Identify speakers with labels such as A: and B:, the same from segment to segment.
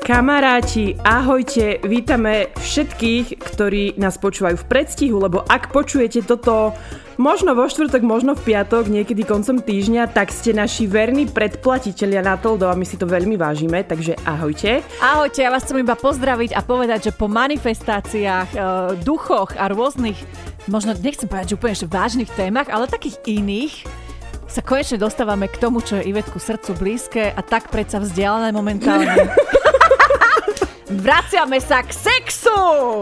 A: Kamaráti, ahojte, vítame všetkých, ktorí nás počúvajú v predstihu, lebo ak počujete toto možno vo štvrtok, možno v piatok, niekedy koncom týždňa, tak ste naši verní predplatitelia na Toldo a my si to veľmi vážime, takže ahojte.
B: Ahojte, ja vás chcem iba pozdraviť a povedať, že po manifestáciách, duchoch a rôznych, možno nechcem povedať, že úplne že vážnych témach, ale takých iných, sa konečne dostávame k tomu, čo je Ivetku srdcu blízke a tak predsa vzdialené momentálne. Vraciame sa k sexu!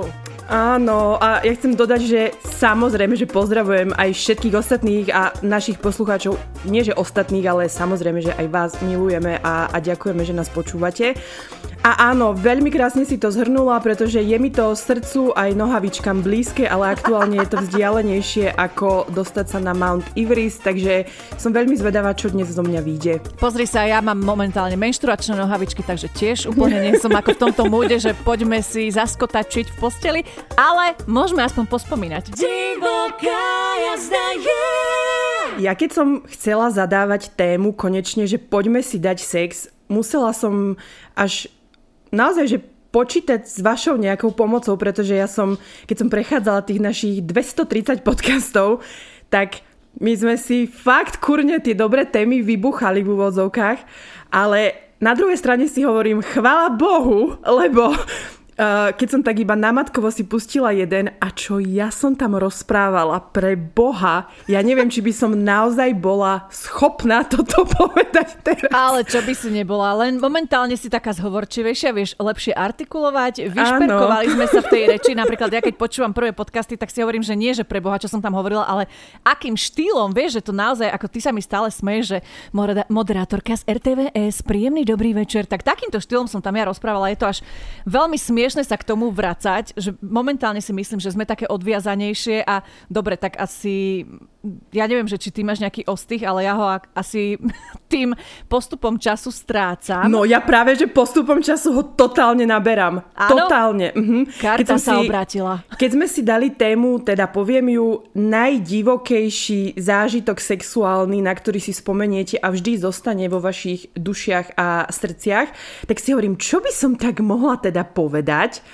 A: Áno, a ja chcem dodať, že samozrejme, že pozdravujem aj všetkých ostatných a našich poslucháčov, nie že ostatných, ale samozrejme, že aj vás milujeme a ďakujeme, že nás počúvate. A áno, veľmi krásne si to zhrnula, pretože je mi to srdcu aj nohavičkám blízke, ale aktuálne je to vzdialenejšie ako dostať sa na Mount Everest, takže som veľmi zvedavá, čo dnes zo mňa vyjde.
B: Pozri sa, ja mám momentálne menštruačné nohavičky, takže tiež úplne nie som ako v tomto múde, že poďme si zaskotačiť v posteli, ale môžeme aspoň pospomínať. Divoká jazda je.
A: Ja keď som chcela zadávať tému konečne, že poďme si dať sex, musela som až naozaj, že počítať s vašou nejakou pomocou, pretože ja som, keď som prechádzala tých našich 230 podcastov, tak my sme si fakt kurne tie dobré témy vybuchali v úvodzovkách, ale na druhej strane si hovorím, chvála Bohu, lebo keď som tak iba namatkovo si pustila jeden a čo ja som tam rozprávala, pre Boha, ja neviem, či by som naozaj bola schopná toto povedať teraz.
B: Ale čo by si nebola, len momentálne si taká zhovorčivejšia, vieš lepšie artikulovať, vyšperkovali sme sa v tej reči, napríklad ja keď počúvam prvé podcasty, tak si hovorím, že nie, že pre Boha, čo som tam hovorila, ale akým štýlom, vieš, že to naozaj, ako ty sa mi stále smeješ, že moderátorka z RTVS, príjemný dobrý večer, tak takýmto štýlom som tam ja rozprávala, je to až veľmi smiešne sa k tomu vracať, že momentálne si myslím, že sme také odviazanejšie a dobre, tak asi, ja neviem, že či ty máš nejaký ostých, ale ja ho asi tým postupom času strácam.
A: No ja práve, že postupom času ho totálne naberám.
B: Áno?
A: Totálne.
B: Karta sa obrátila.
A: Keď sme si dali tému, teda poviem ju, najdivokejší zážitok sexuálny, na ktorý si spomeniete a vždy zostane vo vašich dušiach a srdciach, tak si hovorím, čo by som tak mohla teda povedať.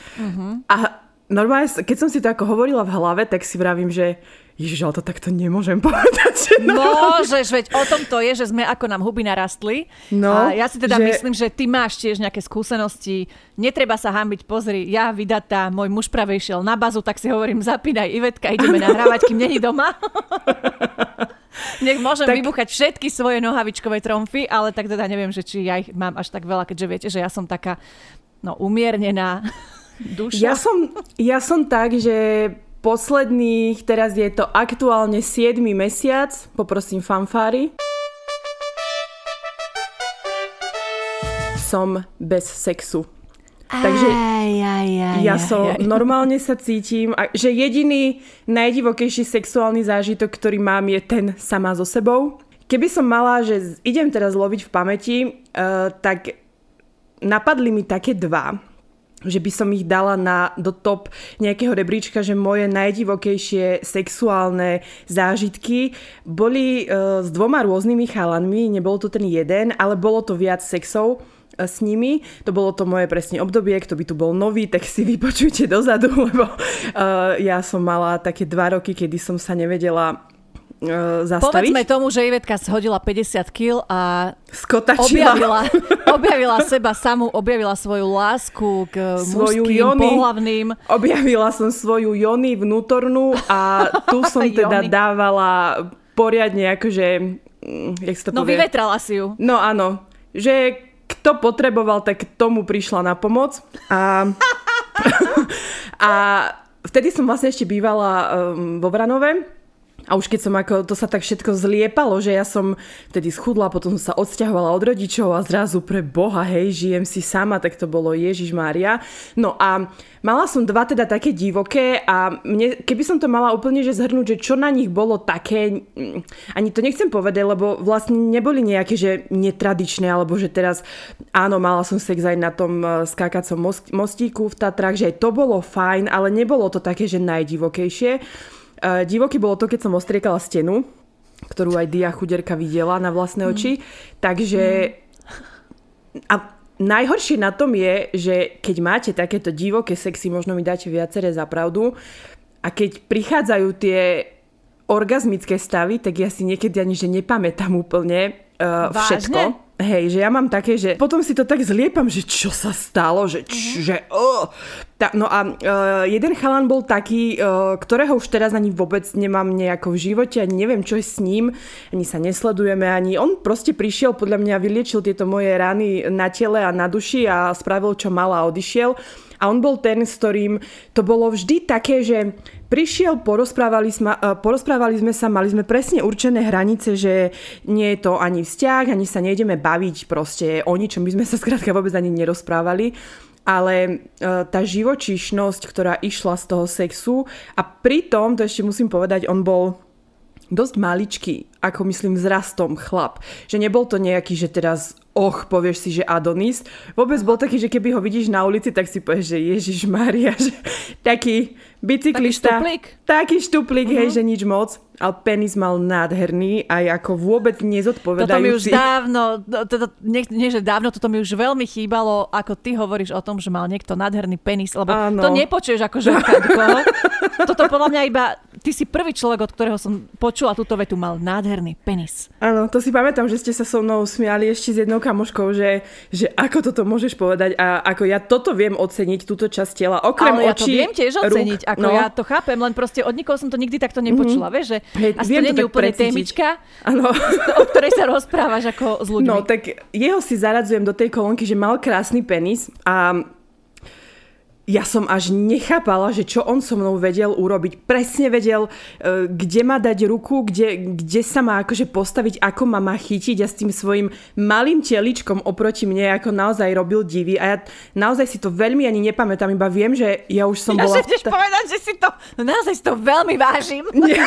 A: A normálne, keď som si to ako hovorila v hlave, tak si vravím, že Ježiš, ale to takto nemôžem povedať.
B: Môžeš, veď o tom to je, že sme ako nám huby narastli.
A: No,
B: a ja si teda myslím, že ty máš tiež nejaké skúsenosti. Netreba sa hanbiť, pozri, ja vydatá, môj muž práve išiel na bazu, tak si hovorím, zapínaj Ivetka, ideme nahrávať, kým není doma. Nech môžem vybuchať všetky svoje nohavičkové tromfy, ale tak teda neviem, že či ja ich mám až tak veľa, keďže viete, že ja som taká umiernená duša.
A: Ja som tak, že posledných, teraz je to aktuálne 7. mesiac, poprosím fanfári. Som bez sexu. Takže ja normálne sa cítim, že jediný najdivokejší sexuálny zážitok, ktorý mám, je ten sama so sebou. Keby som mala, že idem teraz loviť v pamäti, tak napadli mi také dva, že by som ich dala do top nejakého rebríčka, že moje najdivokejšie sexuálne zážitky boli s 2 rôznymi chalanmi, nebolo to ten jeden, ale bolo to viac sexov s nimi. To bolo to moje presne obdobie, kto by tu bol nový, tak si vypočujte dozadu, lebo ja som mala také 2 roky, kedy som sa nevedela zastaviť.
B: Povedzme tomu, že Ivetka hodila 50 kg a objavila seba samú, objavila svoju lásku k mužským pohlavným.
A: Objavila som svoju jony vnútornú a tu som teda dávala poriadne akože, jak sa to povie?
B: Vyvetrala si ju.
A: No áno, že kto potreboval, tak tomu prišla na pomoc a vtedy som vlastne ešte bývala vo Vranove. A už keď som to sa tak všetko zliepalo, že ja som vtedy schudla, potom som sa odsťahovala od rodičov a zrazu pre Boha, hej, žijem si sama, tak to bolo Ježišmária. No a mala som 2 teda také divoké a keby som to mala úplne že zhrnúť, že čo na nich bolo také, ani to nechcem povedať, lebo vlastne neboli nejaké, že netradičné, alebo že teraz, áno, mala som sex aj na tom skákacom mostíku v Tatrách, že aj to bolo fajn, ale nebolo to také, že najdivokejšie. Divoké bolo to, keď som ostriekala stenu, ktorú aj Dia chuderka videla na vlastné oči. Takže a najhoršie na tom je, že keď máte takéto divoké sexy, možno mi dáte viaceré za pravdu, a keď prichádzajú tie orgazmické stavy, tak ja si niekedy ani že nepamätám úplne všetko. Hej, že ja mám také, že potom si to tak zliepam, že čo sa stalo, že no a jeden chalan bol taký, ktorého už teraz ani vôbec nemám nejako v živote, ani neviem, čo je s ním, ani sa nesledujeme, ani on proste prišiel, podľa mňa vyliečil tieto moje rany na tele a na duši a spravil, čo mal a odišiel. A on bol ten, s ktorým to bolo vždy také, že prišiel, porozprávali sme sa, mali sme presne určené hranice, že nie je to ani vzťah, ani sa nejdeme baviť proste o ničom. My sme sa skrátka vôbec ani nerozprávali. Ale tá živočíšnosť, ktorá išla z toho sexu, a pritom, to ešte musím povedať, on bol dosť maličký, ako myslím vzrastom chlap. Že nebol to nejaký, že teraz povieš si, že Adonis. Vôbec bol taký, že keby ho vidíš na ulici, tak si povieš, že Ježišmária, že taký bicyklista. Taký štuplík, hej, že nič moc. Ale penis mal nádherný aj ako vôbec nezodpovedajúci.
B: Toto mi už dávno, nie že dávno, toto mi už veľmi chýbalo, ako ty hovoríš o tom, že mal niekto nádherný penis, lebo to nepočuješ ako ženka. Toto podľa mňa iba, ty si prvý človek, od ktorého som počula túto vetu, mal nádherný penis.
A: Áno, to si pamätám, že ste sa so mnou smiali ešte s jednou kamoškou, že ako toto môžeš povedať a ako ja toto viem oceniť, túto časť tela, okrem
B: očí,
A: ja
B: to viem tiež oceniť, rúk, ako ja to chápem, len proste od nikoho som to nikdy takto nepočula, vieš, že asi to nie je úplne témička, o ktorej sa rozprávaš ako s ľuďmi.
A: No, tak jeho si zaradzujem do tej kolónky, že mal krásny penis a ja som až nechápala, že čo on so mnou vedel urobiť. Presne vedel, kde má dať ruku, kde sa má akože postaviť, ako ma má chytiť a s tým svojím malým teličkom oproti mne, ako naozaj robil divy. A ja naozaj si to veľmi ani nepamätám, iba viem, že ja už som bola...
B: Ja chceš povedať, že si to... No naozaj si to veľmi vážim.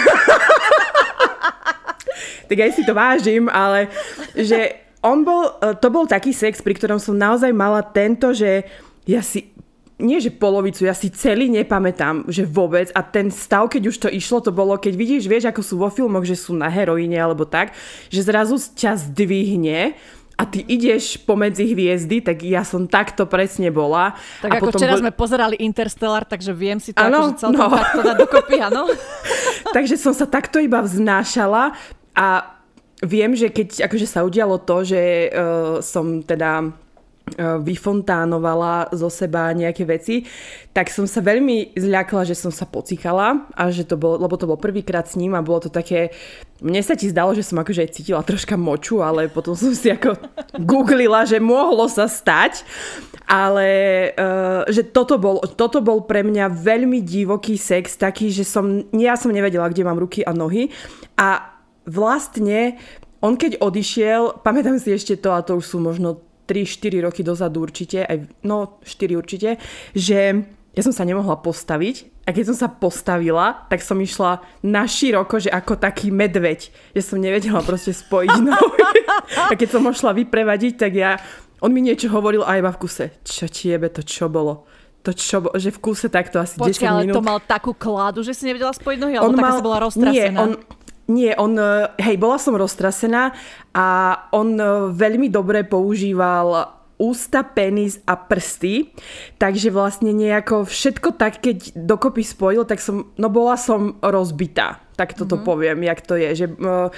A: Tak aj si to vážim, ale že to bol taký sex, pri ktorom som naozaj mala tento, že ja si... Nie, že polovicu, ja si celý nepamätám, že vôbec. A ten stav, keď už to išlo, to bolo, keď vidíš, vieš, ako sú vo filmoch, že sú na heroíne alebo tak, že zrazu ťa zdvihne a ty ideš pomedzi hviezdy, tak ja som takto presne bola.
B: Tak a ako včera sme pozerali Interstellar, takže viem si to akože celkom takto dať dokopy, áno.
A: Takže som sa takto iba vznášala a viem, že keď akože sa udialo to, že som teda vyfontánovala zo seba nejaké veci, tak som sa veľmi zľakla, že som sa pocíkala a že to bol, lebo to bol prvýkrát s ním a bolo to také, mne sa ti zdalo, že som akože aj cítila troška moču, ale potom som si ako googlila, že mohlo sa stať, ale že toto bol pre mňa veľmi divoký sex, taký, že ja som nevedela, kde mám ruky a nohy a vlastne on keď odišiel, pamätám si ešte to, a to už sú možno 3-4 roky dozadu určite, 4 určite, že ja som sa nemohla postaviť a keď som sa postavila, tak som išla na široko, že ako taký medveď, že som nevedela proste spojiť nohy. A keď som ho šla vyprevadiť, tak on mi niečo hovoril a iba v kuse, čo ti jebe, to čo bolo? Že v kuse takto asi 10 minút.
B: Počkaj, ale to mal takú kládu, že si nevedela spojiť nohy, alebo taká si bola roztrasená?
A: Nie, bola som roztrasená a on veľmi dobre používal ústa, penis a prsty, takže vlastne nejako všetko tak, keď dokopy spojil, tak bola som rozbitá. Tak toto poviem, jak to je. Že,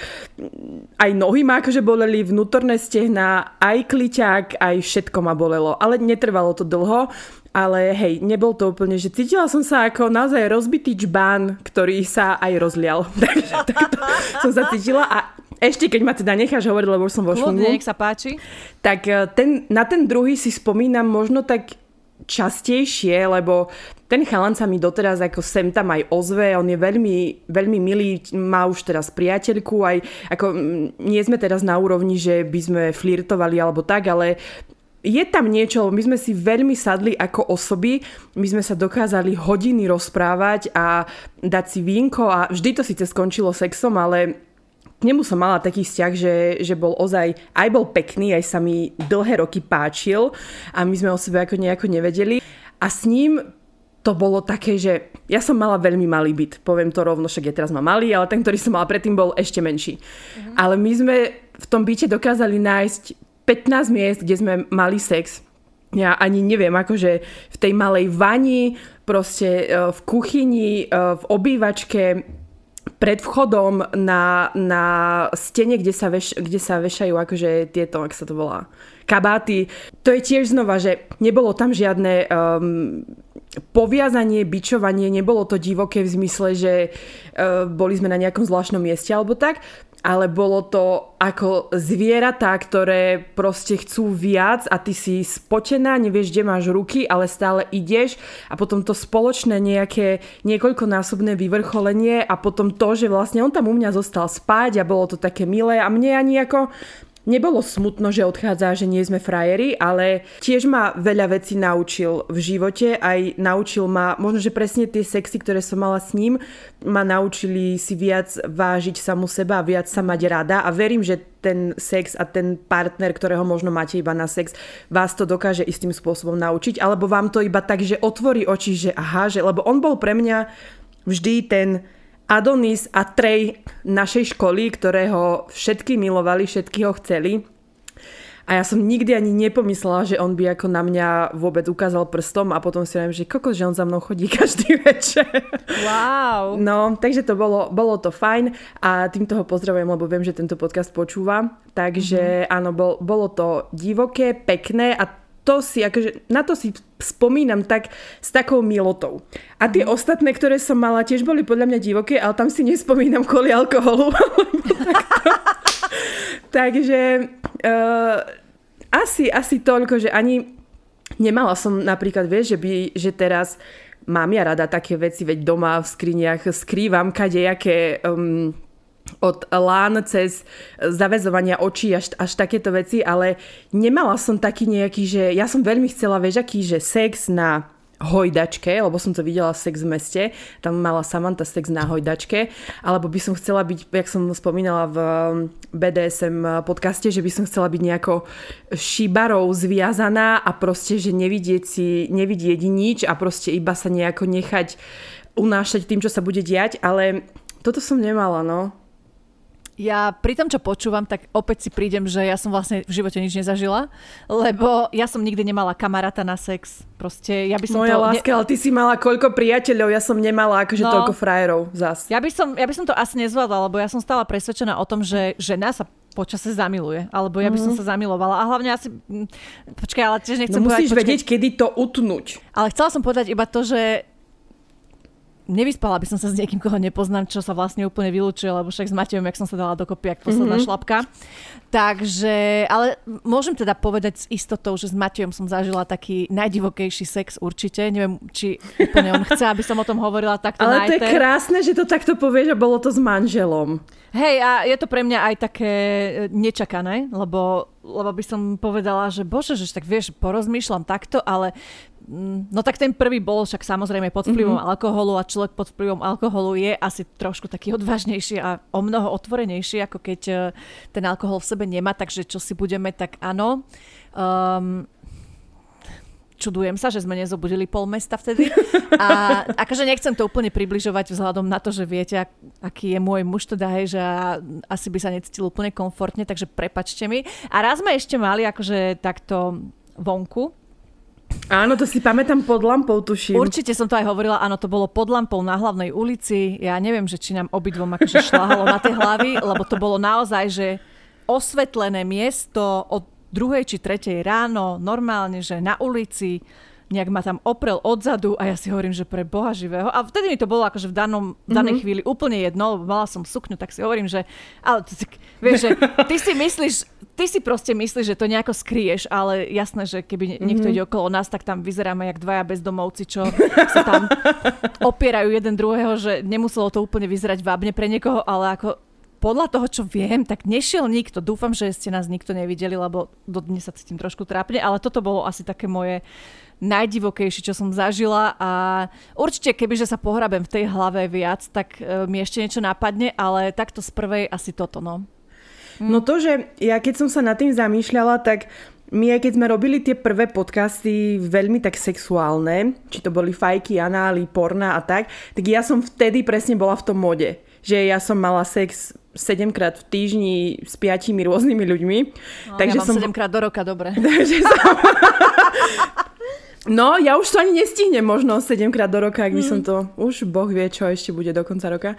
A: aj nohy ma akože boleli, vnútorné stehná, aj kliťák, aj všetko ma bolelo. Ale netrvalo to dlho. Ale hej, nebol to úplne, že cítila som sa ako naozaj rozbitý džbán, ktorý sa aj rozlial. Takže takto som sa cítila a ešte keď ma teda necháš hovoriť, lebo už som vo švungu.
B: Kľudne, nech sa páči.
A: Tak na ten druhý si spomínam možno tak častejšie, lebo ten chalan sa mi doteraz ako sem tam aj ozve, on je veľmi, veľmi milý, má už teraz priateľku, aj ako nie sme teraz na úrovni, že by sme flirtovali alebo tak, ale je tam niečo, my sme si veľmi sadli ako osoby, my sme sa dokázali hodiny rozprávať a dať si vínko a vždy to síce skončilo sexom, ale k nemu som mala taký vzťah, že bol ozaj, aj bol pekný, aj sa mi dlhé roky páčil a my sme o sebe ako nejako nevedeli a s ním to bolo také, že ja som mala veľmi malý byt, poviem to rovno, však ja teraz mám malý, ale ten, ktorý som mala predtým, bol ešte menší. Ale my sme v tom byte dokázali nájsť 15 miest, kde sme mali sex. Ja ani neviem, akože v tej malej vani, proste v kuchyni, v obývačke, pred vchodom na stene, kde sa vešajú akože tieto, ak sa to volá, kabáty. To je tiež znova, že nebolo tam žiadne poviazanie, bičovanie, nebolo to divoké v zmysle, že boli sme na nejakom zvláštnom mieste alebo tak, ale bolo to ako zvieratá, ktoré proste chcú viac a ty si spotená, nevieš, kde máš ruky, ale stále ideš a potom to spoločné nejaké niekoľkonásobné vyvrcholenie a potom to, že vlastne on tam u mňa zostal spať a bolo to také milé a mne ani ako nebolo smutno, že odchádza, že nie sme frajeri, ale tiež ma veľa vecí naučil v živote, aj naučil ma, možno, že presne tie sexy, ktoré som mala s ním, ma naučili si viac vážiť samu seba a viac sa mať rada a verím, že ten sex a ten partner, ktorého možno máte iba na sex, vás to dokáže istým spôsobom naučiť, alebo vám to iba tak, že otvorí oči, že aha, že, lebo on bol pre mňa vždy ten Adonis a Trey našej školy, ktorého všetky milovali, všetky ho chceli. A ja som nikdy ani nepomyslela, že on by ako na mňa vôbec ukázal prstom a potom si hovorím, že kokos, že on za mnou chodí každý večer.
B: Wow.
A: No, takže to bolo to fajn a týmto ho pozdravujem, lebo viem, že tento podcast počúva. Takže áno, bolo to divoké, pekné a to si, akože, na to si spomínam tak s takou milotou. A tie ostatné, ktoré som mala, tiež boli podľa mňa divoké, ale tam si nespomínam kvôli alkoholu. Takže asi toľko, že ani nemala som napríklad, vieš, že teraz mám ja rada také veci, veď doma v skriniach skrývam kadejaké od lán cez zaväzovania očí až takéto veci, ale nemala som taký nejaký, že ja som veľmi chcela, vieš, aký, že sex na hojdačke, lebo som to videla Sex v meste, tam mala Samantha sex na hojdačke, alebo by som chcela byť, jak som spomínala v BDSM podcaste, že by som chcela byť nejako šibarou zviazaná a proste, že nevidieť nič a proste iba sa nejako nechať unášať tým, čo sa bude diať, ale toto som nemala, no.
B: Ja pri tom, čo počúvam, tak opäť si prídem, že ja som vlastne v živote nič nezažila, lebo ja som nikdy nemala kamaráta na sex. Proste ja by som
A: Moja láska, ale ty si mala koľko priateľov, ja som nemala akože toľko frajerov zas.
B: Ja by som to asi nezvládla, lebo ja som stále presvedčená o tom, že žena sa počase zamiluje, alebo ja by som sa zamilovala. A hlavne asi... Počkaj, ale tiež nechcem
A: povedať... Musíš vedieť, kedy to utnúť.
B: Ale chcela som povedať iba to, že nevyspala by som sa s niekým, koho nepoznám, čo sa vlastne úplne vylúčuje, lebo však s Matejom, jak som sa dala dokopy, jak posledná šlapka. Takže, ale môžem teda povedať s istotou, že s Matejom som zažila taký najdivokejší sex určite. Neviem, či úplne on chce, aby som o tom hovorila takto
A: ale to je krásne, že to takto povieš a bolo to s manželom.
B: Hej, a je to pre mňa aj také nečakané, lebo by som povedala, že bože, že tak vieš, porozmýšľam takto, ale no tak ten prvý bol však samozrejme pod vplyvom alkoholu a človek pod vplyvom alkoholu je asi trošku taký odvážnejší a o mnoho otvorenejší, ako keď ten alkohol v sebe nemá, takže čo si budeme, tak áno. Čudujem sa, že sme nezobudili pol mesta vtedy. A akože nechcem to úplne približovať vzhľadom na to, že viete, aký je môj muž teda, hej, že asi by sa necítil úplne komfortne, takže prepačte mi. A raz sme ešte mali akože takto vonku.
A: Áno, to si pamätám pod lampou, tuším.
B: Určite som to aj hovorila, áno, to bolo pod lampou na hlavnej ulici. Ja neviem, že či nám obidvom akože šľahalo na tie hlavy, lebo to bolo naozaj, že osvetlené miesto od 2. či 3. ráno, normálne, že na ulici, nejak ma tam oprel odzadu a ja si hovorím, že pre Boha živého. A vtedy mi to bolo akože v danej chvíli úplne jedno, lebo mala som sukňu, tak si hovorím, že ale vieš, že ty si proste myslíš, že to nejako skryješ, ale jasné, že keby niekto ide okolo nás, tak tam vyzeráme jak dvaja bezdomovci, čo sa tam opierajú jeden druhého, že nemuselo to úplne vyzerať vábne pre niekoho, ale ako podľa toho, čo viem, tak nešiel nikto. Dúfam, že ste nás nikto nevideli, lebo dodnes sa cítim trošku trápne, ale toto bolo asi také moje najdivokejšie, čo som zažila a určite, kebyže sa pohrabem v tej hlave viac, tak mi ešte niečo napadne, ale takto z prvej asi toto, no.
A: No to, že ja keď som sa nad tým zamýšľala, tak my aj keď sme robili tie prvé podcasty veľmi tak sexuálne, či to boli fajky, anály, porna a tak ja som vtedy presne bola v tom mode. že ja som mala sex 7-krát v týždni s 5 rôznymi ľuďmi.
B: No, takže ja mám 7-krát do roka, dobre.
A: No, ja už to ani nestihnem možno 7-krát do roka, ak by som to... Už Boh vie, čo ešte bude do konca roka.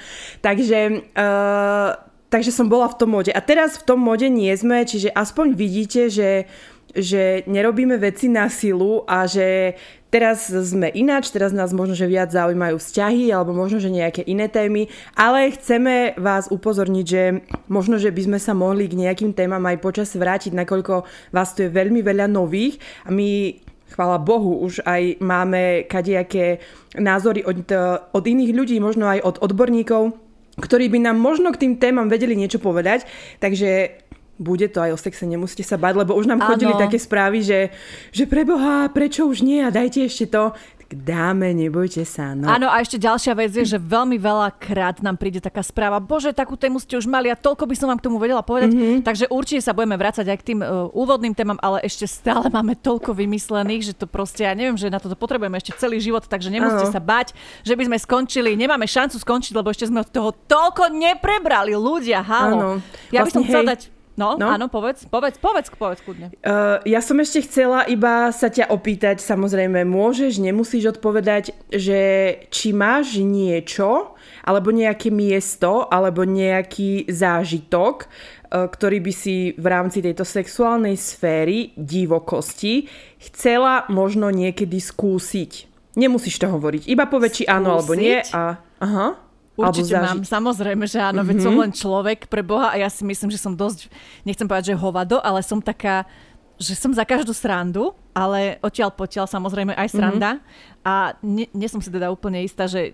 A: Takže som bola v tom móde. A teraz v tom móde nie sme, čiže aspoň vidíte, že nerobíme veci na silu a že teraz sme ináč, teraz nás možno, že viac zaujímajú vzťahy alebo možno, že nejaké iné témy, ale chceme vás upozorniť, že možno, že by sme sa mohli k nejakým témam aj počas vrátiť, nakoľko vás tu je veľmi veľa nových a my... Chvála Bohu, už aj máme kadejaké názory od iných ľudí, možno aj od odborníkov, ktorí by nám možno k tým témam vedeli niečo povedať. Takže bude to aj o sexe, nemusíte sa bať, lebo už nám chodili také správy, že preboha, prečo už nie a dajte ešte to. Tak dáme, nebojte sa. No.
B: Áno, a ešte ďalšia vec je, že veľmi veľakrát nám príde taká správa, bože, takú tému ste už mali a toľko by som vám k tomu vedela povedať. Takže určite sa budeme vrácať aj k tým úvodným témam, ale ešte stále máme toľko vymyslených, že to proste, ja neviem, že na toto potrebujeme ešte celý život, takže nemusíte sa bať, že by sme skončili. Nemáme šancu skončiť, lebo ešte sme od toho toľko neprebrali. Ľudia, halo. Ja by som chcela dať... No, áno, povedz kľudne.
A: Ja som ešte chcela iba sa ťa opýtať, samozrejme, môžeš, nemusíš odpovedať, že či máš niečo, alebo nejaké miesto, alebo nejaký zážitok, ktorý by si v rámci tejto sexuálnej sféry divokosti chcela možno niekedy skúsiť. Nemusíš to hovoriť, iba povedz, či áno alebo nie. Aha.
B: Určite mám, samozrejme, že áno, veď som len človek pre Boha a ja si myslím, že som dosť, nechcem povedať, že hovado, ale som taká, že som za každú srandu, ale odtiaľ potiaľ samozrejme aj sranda a nie som si teda úplne istá, že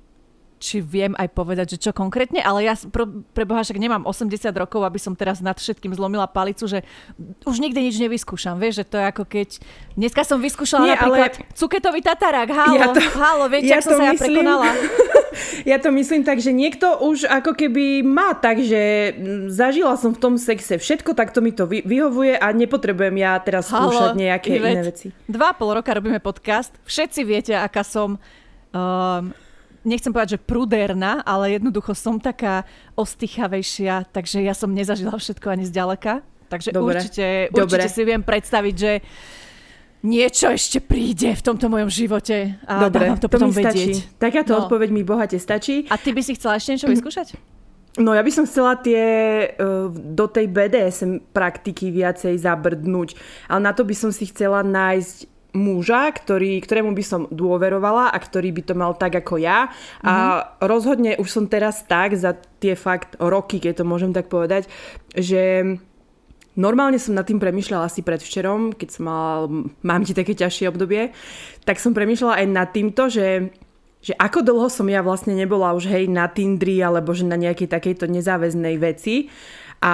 B: či viem aj povedať, že čo konkrétne, ale ja pre Boha však nemám 80 rokov, aby som teraz nad všetkým zlomila palicu, že už nikdy nič nevyskúšam, vieš, že to je ako keď... Dneska som vyskúšala napríklad cuketový tatarák, halo, viete, jak som sa ja prekonala.
A: Ja to myslím tak, že niekto už ako keby má tak, že zažila som v tom sexe všetko, tak to mi to vyhovuje a nepotrebujem ja teraz skúšať nejaké iné veci.
B: 2,5 roka robíme podcast, všetci viete, aká som... nechcem povedať, že prudérna, ale jednoducho som taká ostýchavejšia, takže ja som nezažila všetko ani zďaleka. Takže určite si viem predstaviť, že niečo ešte príde v tomto mojom živote a dávam to potom vedieť.
A: Takáto odpoveď mi bohate stačí.
B: A ty by si chcela ešte niečo vyskúšať?
A: No ja by som chcela do tej BDSM praktiky viacej zabrdnúť, ale na to by som si chcela nájsť muža, ktorému by som dôverovala a ktorý by to mal tak ako ja. A rozhodne už som teraz tak za tie fakt roky, keď to môžem tak povedať, že normálne som nad tým premýšľala asi predvčerom, keď som mám také ťažšie obdobie, tak som premýšľala aj nad týmto, že ako dlho som ja vlastne nebola už na Tindri alebo že na nejakej takejto nezáväznej veci a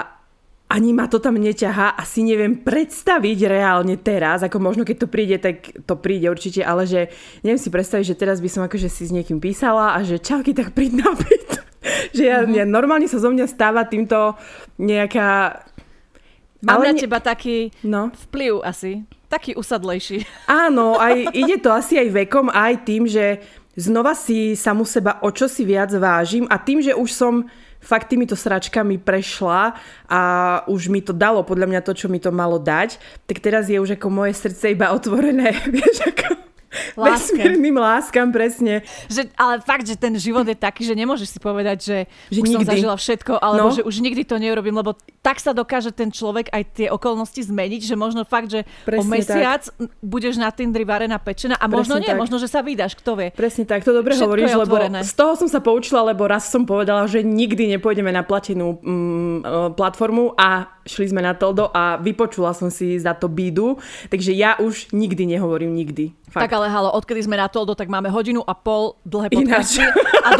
A: ani ma to tam neťahá, asi neviem predstaviť reálne teraz, ako možno keď to príde, tak to príde určite, ale že neviem si predstaviť, že teraz by som akože si s niekým písala a že čauky, tak príď na byt. Že ja normálne sa zo mňa stáva týmto nejaká...
B: Mám na teba taký vplyv asi, taký usadlejší.
A: Áno, aj ide to asi aj vekom, aj tým, že znova si samu seba o čosi viac vážim a tým, že už som fakt týmito sračkami prešla a už mi to dalo podľa mňa to, čo mi to malo dať, tak teraz je už ako moje srdce iba otvorené, vieš, ako vesmírnym láskam, presne.
B: Ale fakt, že ten život je taký, že nemôžeš si povedať, že už nikdy som zažila všetko, alebo že už nikdy to neurobím, lebo tak sa dokáže ten človek aj tie okolnosti zmeniť, že možno fakt, že presne o mesiac budeš na Tindri varená pečená a možno nie, možno, že sa vydáš, kto vie.
A: Presne tak, to dobre všetko hovoríš, lebo z toho som sa poučila, lebo raz som povedala, že nikdy nepôjdeme na platenú platformu a šli sme na Tildo a vypočula som si za to bídu, takže ja už nikdy nehovorím nikdy. Fakt.
B: Tak ale halo, odkedy sme na Tildo, tak máme 1,5 hodiny dlhé podcasty a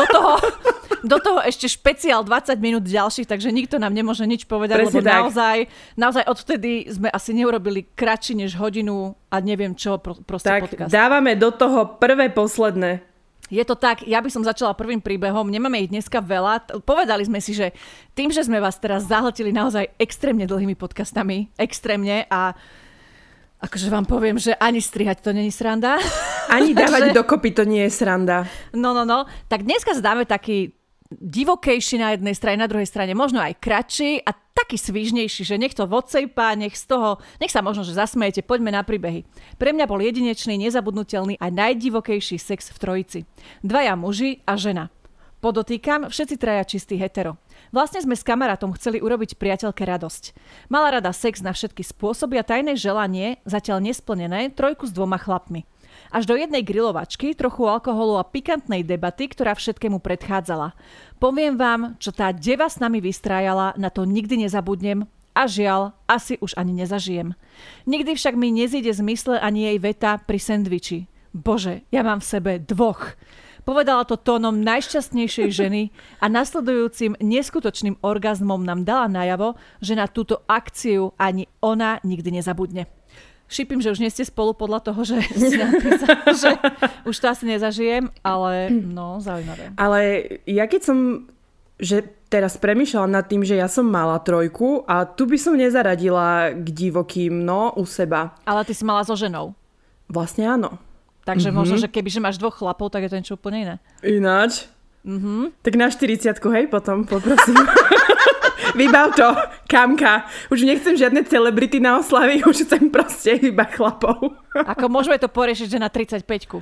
B: do toho ešte špeciál 20 minút ďalších, takže nikto nám nemôže nič povedať, presne, lebo naozaj odvtedy sme asi neurobili kratší než hodinu a neviem čo, proste tak, podcast.
A: Tak dávame do toho prvé, posledné.
B: Je to tak, ja by som začala prvým príbehom, nemáme ich dneska veľa. Povedali sme si, že tým, že sme vás teraz zahltili naozaj extrémne dlhými podcastami, extrémne a akože vám poviem, že ani strihať to nie je sranda.
A: Ani dávať dokopy to nie je sranda.
B: No. Tak dneska zdáme taký divokejší na jednej strane, na druhej strane možno aj kratší a taký svižnejší, že nech to vodsejpá, nech sa možno, že zasmejete, poďme na príbehy. Pre mňa bol jedinečný, nezabudnutelný a najdivokejší sex v trojici. 2 muži a žena. Podotýkam, všetci traja čistí hetero. Vlastne sme s kamarátom chceli urobiť priateľke radosť. Mala rada sex na všetky spôsoby a tajné želanie, zatiaľ nesplnené, 3 s 2 chlapmi. Až do jednej grilovačky, trochu alkoholu a pikantnej debaty, ktorá všetkému predchádzala. Poviem vám, čo tá deva s nami vystrájala, na to nikdy nezabudnem a žiaľ, asi už ani nezažijem. Nikdy však mi nezíde zmysle ani jej veta pri sendviči. Bože, ja mám v sebe 2. Povedala to tónom najšťastnejšej ženy a nasledujúcim neskutočným orgazmom nám dala najavo, že na túto akciu ani ona nikdy nezabudne. Šípim, že už nie ste spolu podľa toho, že si napísal, že už to asi nezažijem, ale no, zaujímavé.
A: Ale ja keď som, že teraz premýšľala nad tým, že ja som mala 3 a tu by som nezaradila k divokým, no, u seba.
B: Ale ty si mala so ženou.
A: Vlastne áno.
B: Takže možno, že kebyže máš 2 chlapov, tak je to niečo úplne iné.
A: Ináč? Tak na 40-ku, hej, potom poprosím. Vybav to, Kamka. Už nechcem žiadne celebrity na oslavy, už chcem proste iba chlapov.
B: Ako môžeme to poriešiť, že na 35-ku?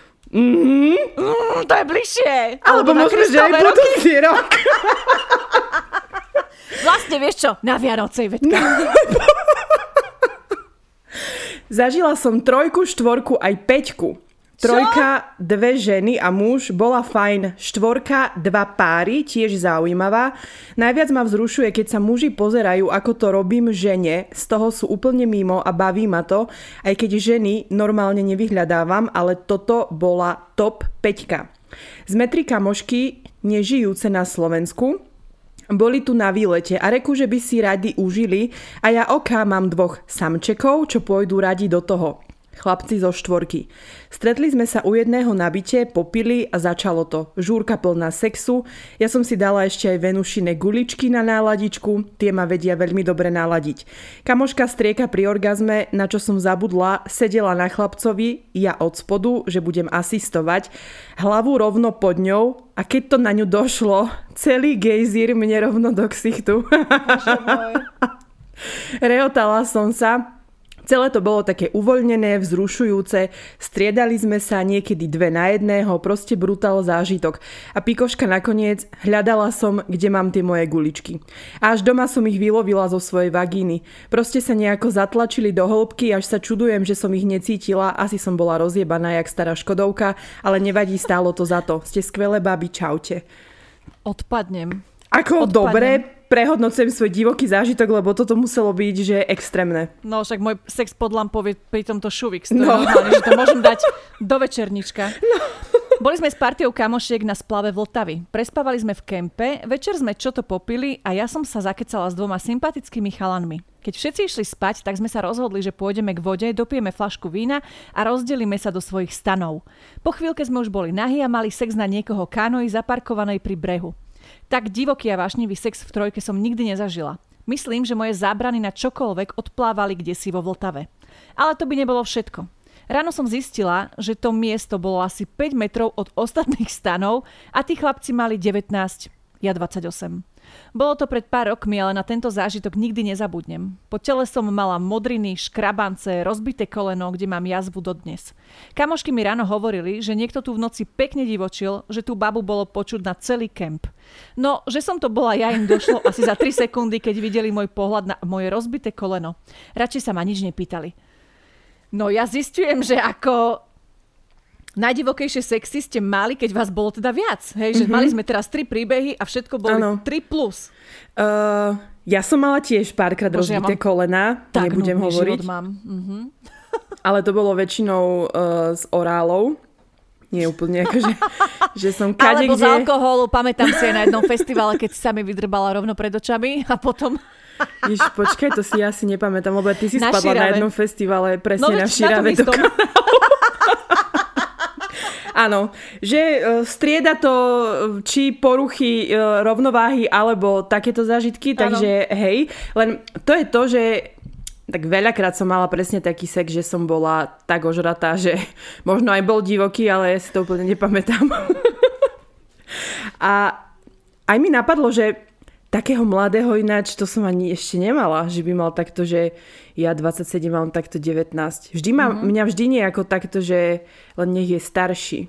B: To je bližšie.
A: Alebo môžeme, že aj budúci rok.
B: Vlastne vieš čo? Na Vianocej, Vetka.
A: Zažila som 3, 4 aj 5. 3, 2 ženy a muž, bola fajn. 4, 2 páry, tiež zaujímavá. Najviac ma vzrušuje, keď sa muži pozerajú, ako to robím žene. Z toho sú úplne mimo a baví ma to. Aj keď ženy normálne nevyhľadávam, ale toto bola top 5. Sme 3 kamošky, nežijúce na Slovensku. Boli tu na výlete a reku, že by si radi užili a ja mám 2 samčekov, čo pôjdu radi do toho. Chlapci zo 4. Stretli sme sa u jedného na byte, popili a začalo to. Žúrka plná sexu. Ja som si dala ešte aj Venušine guličky na náladičku, tie ma vedia veľmi dobre náladiť. Kamoška strieka pri orgazme, na čo som zabudla, sedela na chlapcovi, ja od spodu, že budem asistovať, hlavu rovno pod ňou a keď to na ňu došlo, celý gejzír mne rovno do ksichtu. Rehotala som sa. Celé to bolo také uvoľnené, vzrušujúce, striedali sme sa niekedy 2 na 1, proste brutál zážitok. A pikoška nakoniec, hľadala som, kde mám tie moje guličky. A až doma som ich vylovila zo svojej vagíny. Proste sa nejako zatlačili do hĺbky, až sa čudujem, že som ich necítila, asi som bola rozjebaná jak stará Škodovka, ale nevadí, stálo to za to. Ste skvelé baby, čaute.
B: Odpadnem.
A: Dobre, prehodnocujem svoj divoký zážitok, lebo toto muselo byť, že extrémne.
B: No však môj sex pod lampou je pri tomto šuvik. Normálne, že to môžem dať do večernička. No. Boli sme s partiou kamošiek na splave Vltavy. Prespávali sme v kempe, večer sme čo to popili a ja som sa zakecala s 2 sympatickými chalanmi. Keď všetci išli spať, tak sme sa rozhodli, že pôjdeme k vode, dopijeme fľašku vína a rozdelíme sa do svojich stanov. Po chvíľke sme už boli nahí a mali sex na niekoho kánoi zaparkovanej pri brehu. Tak divoký a vášnivý sex v 3 som nikdy nezažila. Myslím, že moje zábrany na čokoľvek odplávali kdesi vo Vltave. Ale to by nebolo všetko. Ráno som zistila, že to miesto bolo asi 5 metrov od ostatných stanov a tí chlapci mali 19, ja 28. Bolo to pred pár rokmi, ale na tento zážitok nikdy nezabudnem. Po tele som mala modriny, škrabance, rozbité koleno, kde mám jazvu dodnes. Kamošky mi ráno hovorili, že niekto tu v noci pekne divočil, že tú babu bolo počuť na celý kemp. No, že som to bola ja, im došlo asi za 3 sekundy, keď videli môj pohľad na moje rozbité koleno. Radšej sa ma nič nepýtali. No ja zistujem, že ako najdivokejšie sexy ste mali, keď vás bolo teda viac. Hej, že mali sme teraz 3 príbehy a všetko boli 3+.
A: Ja som mala tiež párkrát rozbité kolena, tak, nebudem hovoriť. Mám. Ale to bolo väčšinou s orálou. Nie úplne akože, že som kadekde...
B: Alebo z alkoholu, pamätám si aj na jednom festivale, keď si sa mi vydrbala rovno pred očami a potom...
A: Ježiš, počkaj, to si ja si nepamätám, lebo ty si spadla na jednom festivale presne na Širave do kanálu. Áno, že strieda to či poruchy rovnováhy alebo takéto zážitky, takže hej, len to je to, že tak veľakrát som mala presne taký sex, že som bola tak ožratá, že možno aj bol divoký, ale ja si to úplne nepamätám. A Aj mi napadlo, že takého mladého ináč, to som ani ešte nemala, že by mal takto, že ja 27 a on takto 19. Mňa vždy nejako takto, že len nech je starší.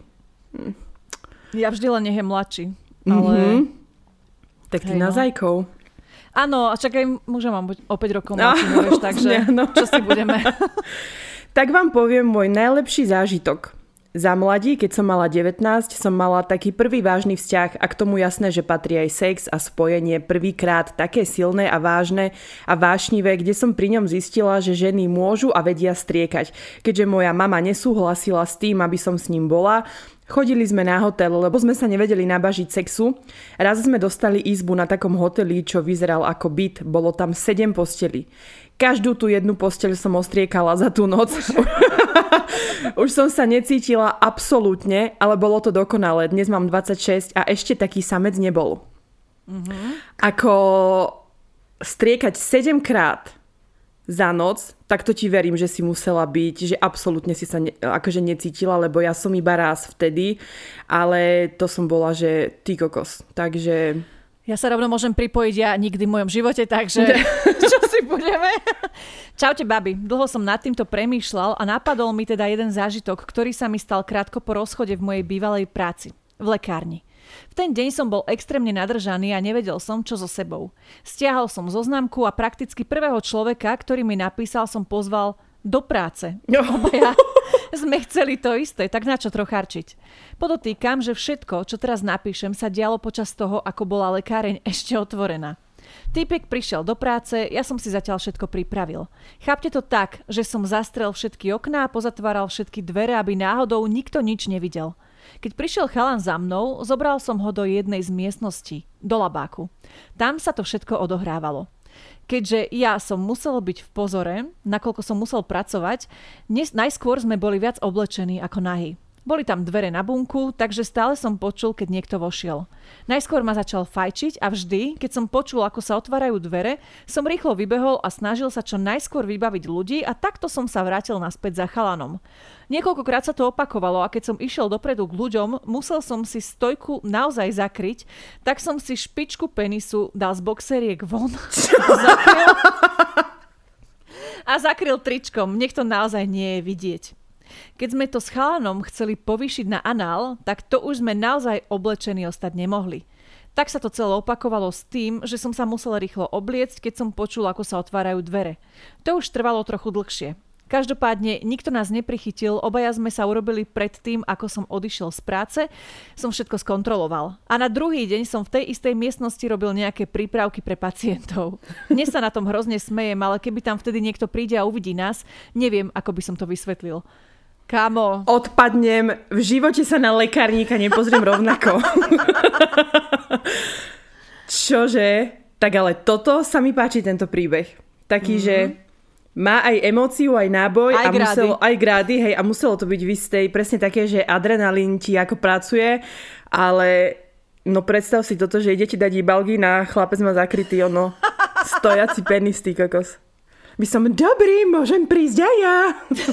B: Ja vždy len nech je mladší. Ale...
A: Tak ty na zajkov.
B: Áno, a čakaj, muža mám o 5 rokov mladší, vieš, takže čo si budeme...
A: Tak vám poviem môj najlepší zážitok. Za mladí, keď som mala 19, som mala taký prvý vážny vzťah a k tomu jasné, že patrí aj sex a spojenie prvýkrát také silné a vážne a vášnivé, kde som pri ňom zistila, že ženy môžu a vedia striekať. Keďže moja mama nesúhlasila s tým, aby som s ním bola, chodili sme na hotel, lebo sme sa nevedeli nabažiť sexu. Raz sme dostali izbu na takom hoteli, čo vyzeral ako byt. Bolo tam 7 postelí. Každú tú jednu posteľ som ostriekala za tú noc. Už som sa necítila absolútne, ale bolo to dokonalé. Dnes mám 26 a ešte taký samec nebol. Ako striekať 7 krát za noc, tak to ti verím, že si musela byť, že absolútne si sa akože necítila, lebo ja som iba raz vtedy, ale to som bola, že ty kokos. Takže...
B: Ja sa rovno môžem pripojiť, ja nikdy v mojom živote, takže čo si budeme? Čaute, babi. Dlho som nad týmto premýšľal a napadol mi teda jeden zážitok, ktorý sa mi stal krátko po rozchode v mojej bývalej práci. V lekárni. V ten deň som bol extrémne nadržaný a nevedel som, čo so sebou. Stiahol som zoznamku a prakticky prvého človeka, ktorý mi napísal, som pozval do práce. Obaja sme chceli to isté, tak na čo trocharčiť. Podotýkam, že všetko, čo teraz napíšem, sa dialo počas toho, ako bola lekáreň ešte otvorená. Týpek prišiel do práce, ja som si zatiaľ všetko pripravil. Chápte to tak, že som zastrel všetky okná a pozatváral všetky dvere, aby náhodou nikto nič nevidel. Keď prišiel chalan za mnou, zobral som ho do jednej z miestností, do labáku. Tam sa to všetko odohrávalo. Keďže ja som musel byť v pozore, nakoľko som musel pracovať, najskôr sme boli viac oblečení ako nahý. Boli tam dvere na bunku, takže stále som počul, keď niekto vošiel. Najskôr ma začal fajčiť a vždy, keď som počul, ako sa otvárajú dvere, som rýchlo vybehol a snažil sa čo najskôr vybaviť ľudí a takto som sa vrátil naspäť za chalanom. Niekoľkokrát sa to opakovalo a keď som išiel dopredu k ľuďom, musel som si stojku naozaj zakryť, tak som si špičku penisu dal z boxeriek von a zakryl tričkom. Nech to naozaj nie je vidieť. Keď sme to s chalanom chceli povýšiť na anál, tak to už sme naozaj oblečení ostať nemohli. Tak sa to celé opakovalo s tým, že som sa musel rýchlo obliecť, keď som počul, ako sa otvárajú dvere. To už trvalo trochu dlhšie. Každopádne nikto nás neprichytil, obaja sme sa urobili pred tým, ako som odišiel z práce, som všetko skontroloval. A na druhý deň som v tej istej miestnosti robil nejaké prípravky pre pacientov. Dnes sa na tom hrozne smejem, ale keby tam vtedy niekto príde a uvidí nás, neviem, ako by som to vysvetlil. Kámo.
A: Odpadnem. V živote sa na lekárníka nepozriem rovnako. Čože? Tak ale toto sa mi páči, tento príbeh. Taký, že má aj emóciu, aj náboj
B: aj
A: aj grády, hej, a muselo to byť v istej, presne také, že adrenalín ti ako pracuje, ale no predstav si toto, že idete dať ibalgy na chlapec má zakrytý, stojaci penis, ty kokos. By som, dobrý, môžem prísť aj ja.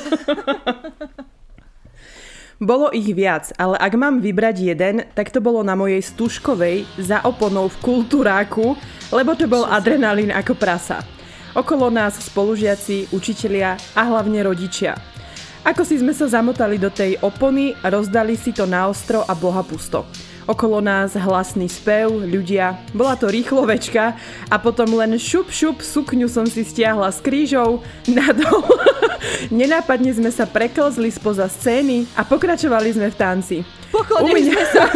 A: Bolo ich viac, ale ak mám vybrať jeden, tak to bolo na mojej Stužkovej za oponou v Kultúráku, lebo to bol adrenalín ako prasa. Okolo nás spolužiaci, učitelia a hlavne rodičia. Ako si sme sa zamotali do tej opony, rozdali si to naostro a bohapusto. Okolo nás hlasný spev, ľudia, bola to rýchlovečka a potom len šup, sukňu som si stiahla s krížou nadol. Nenápadne sme sa preklzli spoza scény a pokračovali sme v tanci.
B: Pochodili sme sa.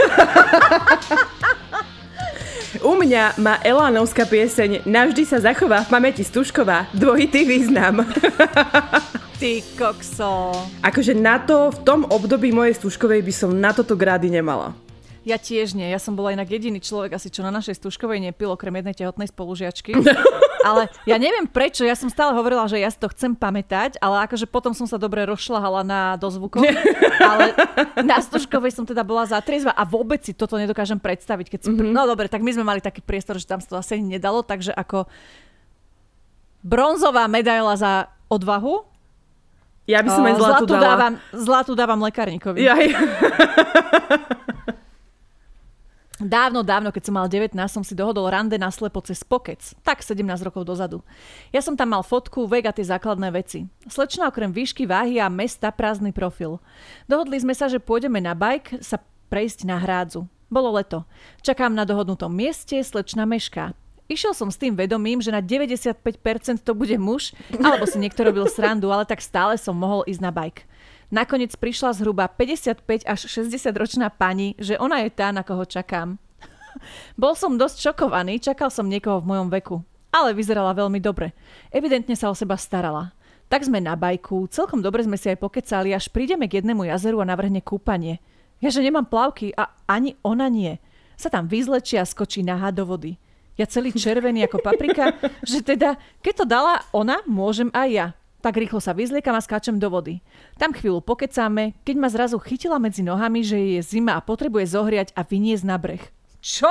A: U mňa má elánovská pieseň Navždy sa zachová v pamäti Stužková, dvojitý význam.
B: Ty kokso.
A: Akože na to, v tom období mojej Stužkovej by som na toto grády nemala.
B: Ja tiež nie. Ja som bola inak jediný človek asi, čo na našej Stužkovej nepil, okrem jednej tehotnej spolužiačky. Ale ja neviem prečo, ja som stále hovorila, že ja si to chcem pamätať, ale akože potom som sa dobre rozšľahala na dozvukom. Ale na Stužkovej som teda bola zatriezva a vôbec si toto nedokážem predstaviť. Keď som No dobre, tak my sme mali taký priestor, že tam sa to asi nedalo, takže ako bronzová medaila za odvahu.
A: Ja by som aj zlatú dala.
B: Zlatú dávam lekárnikovi. Dávno, keď som mal 19, som si dohodol rande na slepo cez Pokec. Tak 17 rokov dozadu. Ja som tam mal fotku, vek a tie základné veci. Slečna okrem výšky, váhy a mesta prázdny profil. Dohodli sme sa, že pôjdeme na bajk sa prejsť na hrádzu. Bolo leto. Čakám na dohodnutom mieste, slečna mešká. Išiel som s tým vedomím, že na 95% to bude muž, alebo si niekto robil srandu, ale tak stále som mohol ísť na bajk. Nakoniec prišla zhruba 55 až 60 ročná pani, že ona je tá, na koho čakám. Bol som dosť šokovaný, čakal som niekoho v mojom veku. Ale vyzerala veľmi dobre. Evidentne sa o seba starala. Tak sme na bajku, celkom dobre sme si aj pokecali, až prídeme k jednému jazeru a navrhne kúpanie. Ja že nemám plavky a ani ona nie. Sa tam vyzlečí a skočí nahá do vody. Ja celý červený ako paprika, že teda, keď to dala ona, môžem aj ja. Tak rýchlo sa vyzliekam a skáčem do vody. Tam chvíľu pokecáme, keď ma zrazu chytila medzi nohami, že je zima a potrebuje zohriať a vyniesť na breh. Čo?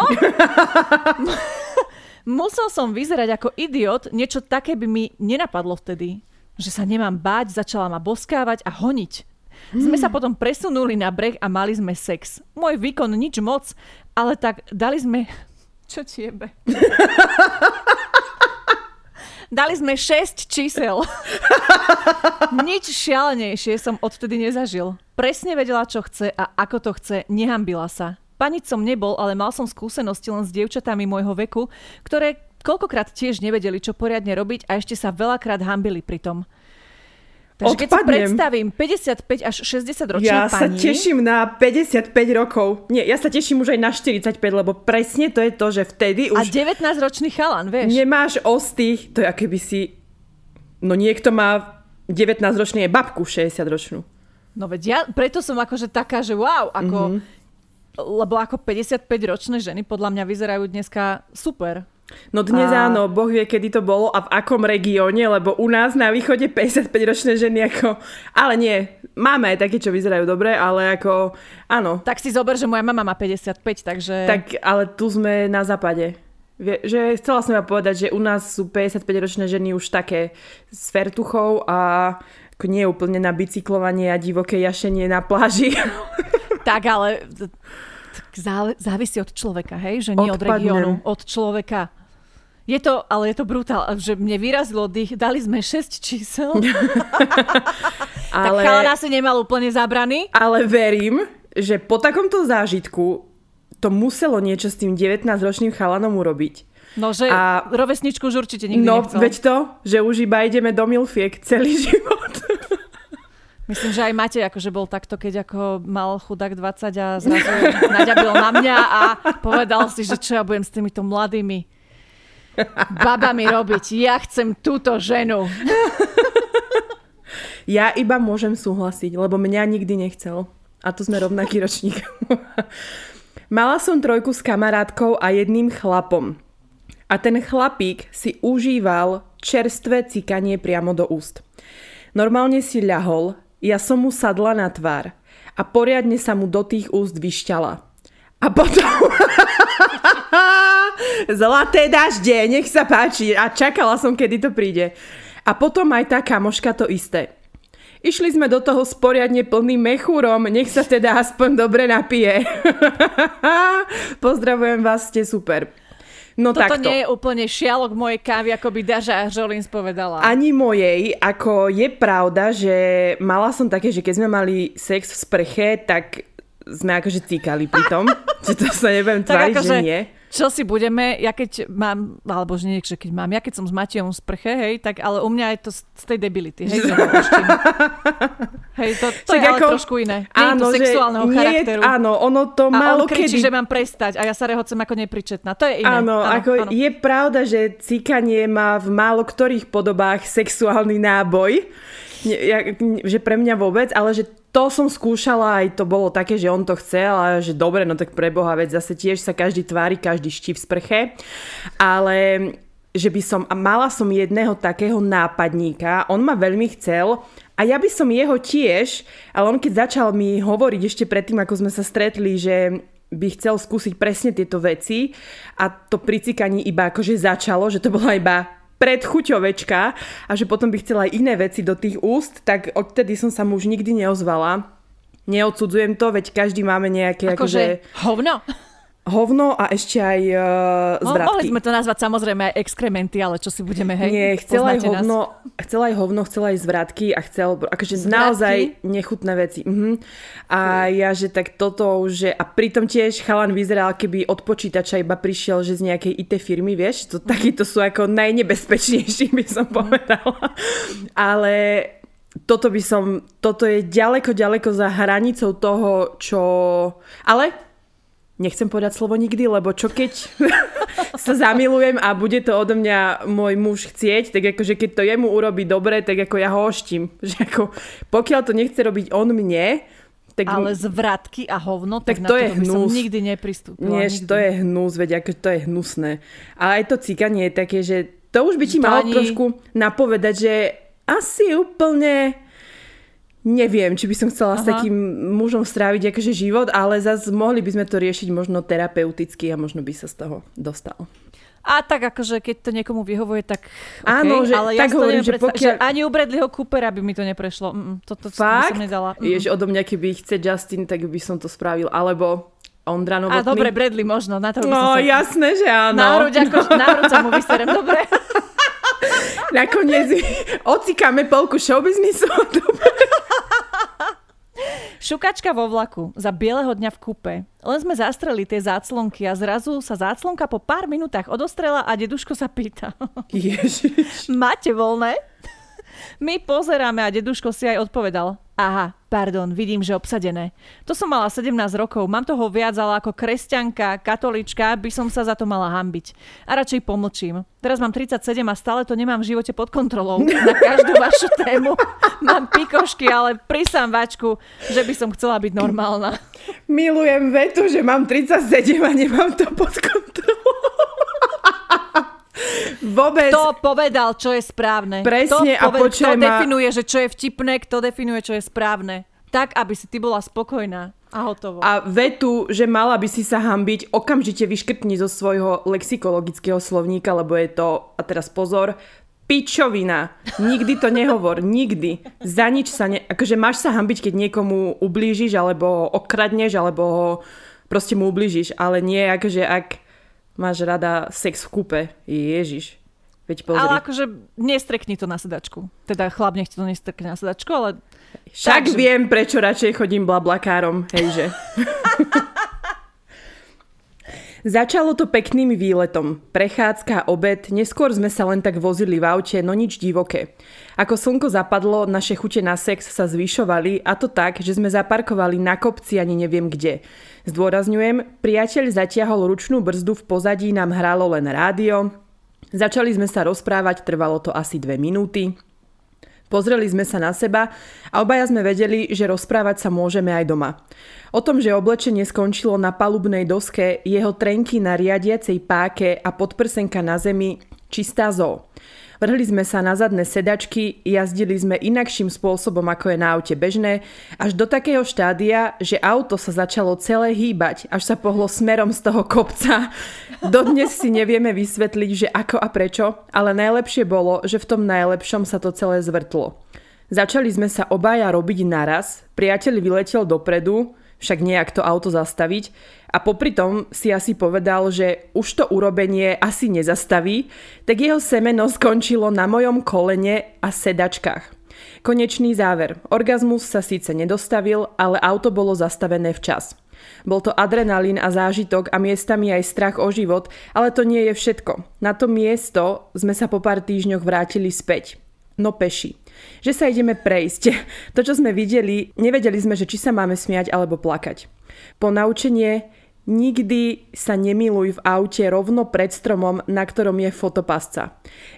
B: Musel som vyzerať ako idiot, niečo také by mi nenapadlo vtedy. Že sa nemám báť, začala ma boskávať a honiť. Sme sa potom presunuli na breh a mali sme sex. Môj výkon nič moc, ale tak dali sme... Čo tiebe? Dali sme 6 čísel. Nič šialenejšie som odvtedy nezažil. Presne vedela, čo chce a ako to chce, nehambila sa. Panic som nebol, ale mal som skúsenosti len s dievčatami môjho veku, ktoré koľkokrát tiež nevedeli, čo poriadne robiť a ešte sa veľakrát hambili pri tom. Takže keď si predstavím 55 až 60 ročnú pani... Ja
A: sa teším na 55 rokov. Nie, ja sa teším už aj na 45, lebo presne to je to, že vtedy už...
B: A 19-ročný chalan, vieš.
A: Nemáš ostých, to je akoby si... No niekto má 19-ročný je babku 60-ročnú.
B: No veď ja preto som akože taká, že wow, ako... Lebo ako 55-ročné ženy podľa mňa vyzerajú dneska super.
A: No dnes áno, Boh vie, kedy to bolo a v akom regióne, lebo u nás na východe 55-ročné ženy ako... Ale nie, máme aj také, čo vyzerajú dobre, ale ako... Áno.
B: Tak si zober, že moja mama má 55, takže...
A: Tak, ale tu sme na západe. Že chcela som ja povedať, že u nás sú 55-ročné ženy už také s fertuchou a ako nie úplne na bicyklovanie a divoké jašenie na pláži.
B: Tak, ale... Závisí od človeka, hej? Že nie od regiónu, od človeka. Je to brutál, že mne vyrazilo dých, dali sme 6 čísel. Tak chalana si nemal úplne zabraný.
A: Ale verím, že po takomto zážitku to muselo niečo s tým 19-ročným chalanom urobiť.
B: No, že rovesničku už určite nikdy nechcel.
A: No, veď to, že už iba ideme do milfiek celý život.
B: Myslím, že aj Matej akože bol takto, keď ako mal chudák 20 a zrazu naďabil na mňa a povedal si, že čo ja budem s týmito mladými babami robiť. Ja chcem túto ženu.
A: Ja iba môžem súhlasiť, lebo mňa nikdy nechcel. A tu sme rovnaký ročník. Mala som 3 s kamarátkou a jedným chlapom. A ten chlapík si užíval čerstvé cikanie priamo do úst. Normálne si ľahol, ja som mu sadla na tvár a poriadne sa mu do tých úst vyšťala. A potom... Zlaté dažde, nech sa páči. A čakala som, kedy to príde. A potom aj tá kamoška to isté. Išli sme do toho s poriadne plným mechúrom, nech sa teda aspoň dobre napije. Pozdravujem vás, ste super. No
B: toto
A: takto.
B: Nie je úplne šialok mojej kávy, ako by Daža Žolín spovedala.
A: Ani mojej, ako je pravda, že mala som také, že keď sme mali sex v sprche, tak sme akože cíkali pri tom. Že to sa nebudem tváriť, že nie.
B: Čo si budeme, ja keď mám, alebo že nie, že keď mám, ja keď som s Matejom v sprche, hej, tak ale u mňa je to z tej debility, hej, že hej, to je ale trošku iné. Nie je to sexuálneho charakteru.
A: Áno, ono to málo kedy...
B: A on kričí, že mám prestať a ja sa rehocem ako nepričetná. To je iné.
A: Áno, áno. Je pravda, že cíkanie má v málo ktorých podobách sexuálny náboj. Že pre mňa vôbec, ale že to som skúšala, aj to bolo také, že on to chcel a že dobre, no tak preboha, veď zase tiež sa každý tvári, každý ští v sprche, ale že by som, mala som jedného takého nápadníka, on ma veľmi chcel a ja by som jeho tiež, ale on keď začal mi hovoriť ešte predtým, ako sme sa stretli, že by chcel skúsiť presne tieto veci a to pri cikaní iba akože začalo, že to bola iba predchuťovečka a že potom by chcela aj iné veci do tých úst, tak odtedy som sa mu už nikdy neozvala. Neodsudzujem to, veď každý máme nejaké...
B: Akože hovno?
A: Hovno a ešte aj zvratky.
B: Mohli sme to nazvať samozrejme aj exkrementy, ale čo si budeme, hej?
A: Nie, chcela aj hovno, chcela aj zvratky a chcel akože naozaj nechutné veci. A ja, že tak toto už, a pritom tiež chalan vyzeral, keby od počítača iba prišiel, že z nejakej IT firmy, vieš, takíto sú ako najnebezpečnejší, by som povedala. Ale toto je ďaleko za hranicou toho, čo... Ale... Nechcem povedať slovo nikdy, lebo čo keď sa zamilujem a bude to odo mňa môj muž chcieť, tak akože keď to jemu urobí dobre, tak ako ja ho oštím. Že ako, pokiaľ to nechce robiť on mne, tak...
B: Ale zvratky a hovno, tak na to by som nikdy nepristúpila.
A: Nie, to je hnus, veď ako to je hnusné. Ale aj to cikanie je také, že to už by ti malo trošku napovedať, že asi úplne... Neviem, či by som chcela s takým mužom stráviť akože život, ale zase mohli by sme to riešiť možno terapeuticky a možno by sa z toho dostal.
B: A tak akože keď to niekomu vyhovuje, tak okay,
A: áno, že
B: ale
A: tak
B: ja
A: hovorím, že pokiaľ...
B: že ani u Bradleyho Coopera by mi to neprešlo. Toto by som nedala.
A: Jež odo mňa, keby chce Justin, tak by som to spravil. Alebo Ondra Novotný.
B: A dobre, Bradley možno. Na to by som sa...
A: jasné, že áno.
B: Na hruď sa mu vyserem, dobre.
A: Nakoniec ocikáme polku showbiznisu.
B: Šukačka vo vlaku za bieleho dňa v kúpe. Len sme zastreli tie záclonky a zrazu sa záclonka po pár minútach odostrela a deduško sa pýta.
A: Ježiš.
B: Máte voľné? My pozeráme a deduško si aj odpovedal. Aha, pardon, vidím, že obsadené. To som mala 17 rokov, mám toho viac, ale ako kresťanka, katolíčka by som sa za to mala hanbiť. A radšej pomlčím. Teraz mám 37 a stále to nemám v živote pod kontrolou. Na každú vašu tému mám pikošky, ale prisám vačku, že by som chcela byť normálna.
A: Milujem vetu, že mám 37 a nemám to pod kontrolou. Vôbec.
B: Kto povedal, čo je správne?
A: Presne,
B: kto definuje, že čo je vtipné, kto definuje, čo je správne. Tak, aby si ty bola spokojná a hotovo.
A: A vetu, že mala by si sa hanbiť, okamžite vyškrtni zo svojho lexikologického slovníka, lebo je to, a teraz pozor, pičovina. Nikdy to nehovor, nikdy. Za nič sa akože máš sa hanbiť, keď niekomu ublížiš, alebo ho okradneš, alebo ho proste mu ublížiš, ale nie akože ak máš rada sex v kúpe. Ježiš. Veď pozri.
B: Ale akože nestrekni to na sedačku. Teda chlap nech to nestrekne na sedačku, ale...
A: Však viem, prečo radšej chodím blablakárom. Hejže. Začalo to pekným výletom. Prechádzka, obed, neskôr sme sa len tak vozili v aute, no nič divoké. Ako slnko zapadlo, naše chute na sex sa zvyšovali, a to tak, že sme zaparkovali na kopci ani neviem kde. Zdôrazňujem, priateľ zatiahol ručnú brzdu, v pozadí nám hralo len rádio. Začali sme sa rozprávať, trvalo to asi 2 minúty. Pozreli sme sa na seba a obaja sme vedeli, že rozprávať sa môžeme aj doma. O tom, že oblečenie skončilo na palubnej doske, jeho trenky na riadiacej páke a podprsenka na zemi, čistá zoo. Vrhli sme sa na zadné sedačky, jazdili sme inakším spôsobom, ako je na aute bežné, až do takého štádia, že auto sa začalo celé hýbať, až sa pohlo smerom z toho kopca. Dodnes si nevieme vysvetliť, že ako a prečo, ale najlepšie bolo, že v tom najlepšom sa to celé zvrtlo. Začali sme sa obaja robiť naraz, priateľ vyletel dopredu, však nejak to auto zastaviť, a popri tom si asi povedal, že už to urobenie asi nezastaví, tak jeho semeno skončilo na mojom kolene a sedačkách. Konečný záver. Orgazmus sa síce nedostavil, ale auto bolo zastavené včas. Bol to adrenalín a zážitok a miestami aj strach o život, ale to nie je všetko. Na to miesto sme sa po pár týždňoch vrátili späť. No peši. Že sa ideme prejsť. To, čo sme videli, nevedeli sme, že či sa máme smiať alebo plakať. Po naučenie: nikdy sa nemiluj v aute rovno pred stromom, na ktorom je fotopasca.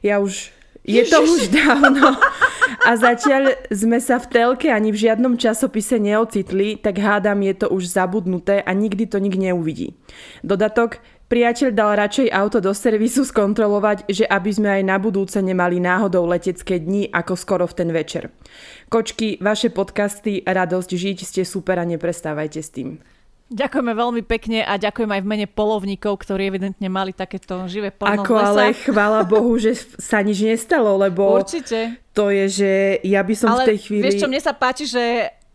A: Je to už dávno a zatiaľ sme sa v telke ani v žiadnom časopise neocitli, tak hádam, je to už zabudnuté a nikdy to nik neuvidí. Dodatok: priateľ dal radšej auto do servisu skontrolovať, že aby sme aj na budúce nemali náhodou letecké dni ako skoro v ten večer. Kočky, vaše podcasty Radosť žiť, ste super a neprestávajte s tým.
B: Ďakujeme veľmi pekne a ďakujem aj v mene polovníkov, ktorí evidentne mali takéto živé porno
A: v lesa. Ale chvála Bohu, že sa nič nestalo, lebo
B: určite.
A: To je, že ja by som v tej chvíli...
B: Vieš čo, mne sa páči, že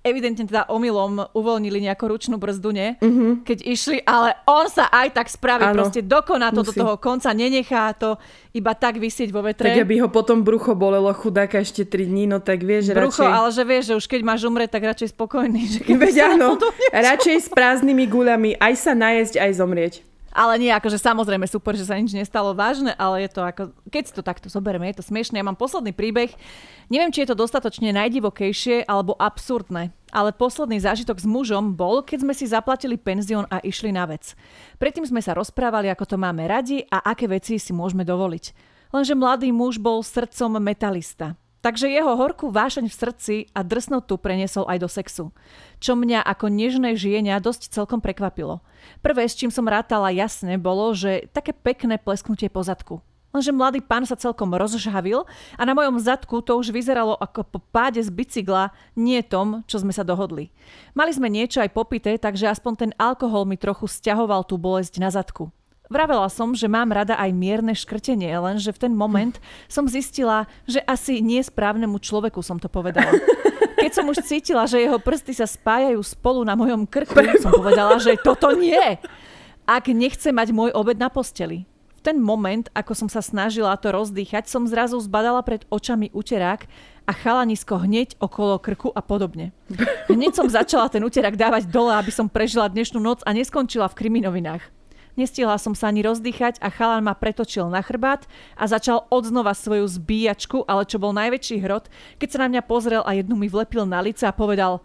B: evidentne teda omylom uvoľnili nejakú ručnú brzdu, nie? Keď išli, ale on sa aj tak spraví, proste dokoná to do toho konca, nenechá to iba tak visieť vo vetre.
A: Tak aby ho potom brucho bolelo chudáka ešte 3 dní, no tak vieš,
B: brucho,
A: radšej...
B: ale že vieš, že už keď máš umrieť, tak radšej spokojný. Že
A: veď áno, radšej s prázdnymi guľami aj sa najesť, aj zomrieť.
B: Ale nie, akože samozrejme super, že sa nič nestalo vážne, ale je to ako, keď si to takto zoberieme, je to smiešné. Ja mám posledný príbeh, neviem, či je to dostatočne najdivokejšie alebo absurdné, ale posledný zážitok s mužom bol, keď sme si zaplatili penzión a išli na vec. Predtým sme sa rozprávali, ako to máme radi a aké veci si môžeme dovoliť. Lenže mladý muž bol srdcom metalista. Takže jeho horkú vášeň v srdci a drsnotu preniesol aj do sexu. Čo mňa ako nežné žienia dosť celkom prekvapilo. Prvé, s čím som rátala jasne, bolo, že také pekné plesknutie po zadku. Lenže mladý pán sa celkom rozžhavil a na mojom zadku to už vyzeralo ako po páde z bicykla, nie tom, čo sme sa dohodli. Mali sme niečo aj popité, takže aspoň ten alkohol mi trochu sťahoval tú bolesť na zadku. Vravela som, že mám rada aj mierne škrtenie, lenže v ten moment som zistila, že asi nie správnemu človeku som to povedala. Keď som už cítila, že jeho prsty sa spájajú spolu na mojom krku, som povedala, že toto nie. Ak nechce mať môj obed na posteli. V ten moment, ako som sa snažila to rozdýchať, som zrazu zbadala pred očami uterák a chalanisko hneď okolo krku a podobne. Hneď som začala ten uterák dávať dole, aby som prežila dnešnú noc a neskončila v kriminovinách. Nestihla som sa ani rozdýchať a chalan ma pretočil na chrbát a začal odznova svoju zbíjačku, ale čo bol najväčší hrot, keď sa na mňa pozrel a jednu mi vlepil na lice a povedal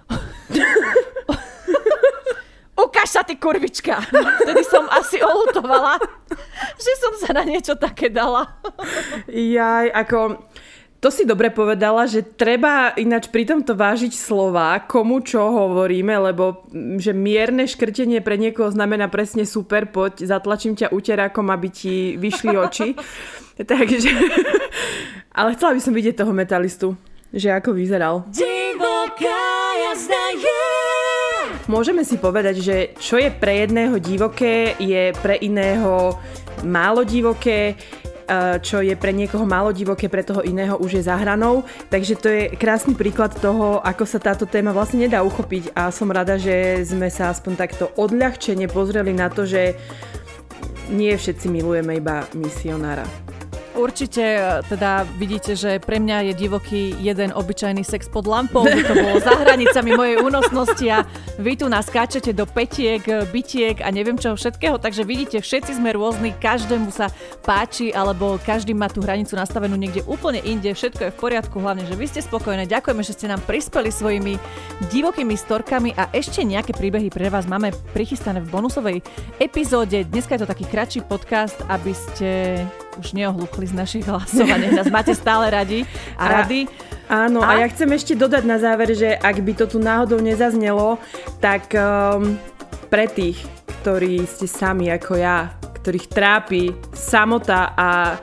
B: ukáž sa, ty kurvička. Vtedy som asi oľutovala, že som sa na niečo také dala.
A: Jaj, ako... To si dobre povedala, že treba ináč pri tomto vážiť slova, komu čo hovoríme, lebo že mierne škrtenie pre niekoho znamená presne super, poď, zatlačím ťa uterákom, aby ti vyšli oči. Takže, ale chcela by som vidieť toho metalistu, že ako vyzeral. Divoká jazda je. Môžeme si povedať, že čo je pre jedného divoké, je pre iného málo divoké, čo je pre niekoho málo divoké, pre toho iného už je za hranou. Takže to je krásny príklad toho, ako sa táto téma vlastne nedá uchopiť a som rada, že sme sa aspoň takto odľahčene pozreli na to, že nie všetci milujeme iba misionára.
B: Určite teda vidíte, že pre mňa je divoký jeden obyčajný sex pod lampou, by to bolo za hranicami mojej únosnosti a vy tu nás skáčete do petiek, bitiek a neviem čoho všetkého, takže vidíte, všetci sme rôzni, každému sa páči, alebo každý má tú hranicu nastavenú niekde úplne inde, všetko je v poriadku, hlavne, že vy ste spokojné. Ďakujeme, že ste nám prispeli svojimi divokými storkami a ešte nejaké príbehy pre vás máme prichystané v bonusovej epizóde. Dneska je to taký kratší podcast, aby ste už neohlúchli z našich hlasov a nech nás máte stále radi a rady.
A: Áno, a ja chcem ešte dodať na záver, že ak by to tu náhodou nezaznelo, tak pre tých, ktorí ste sami ako ja, ktorých trápi samota a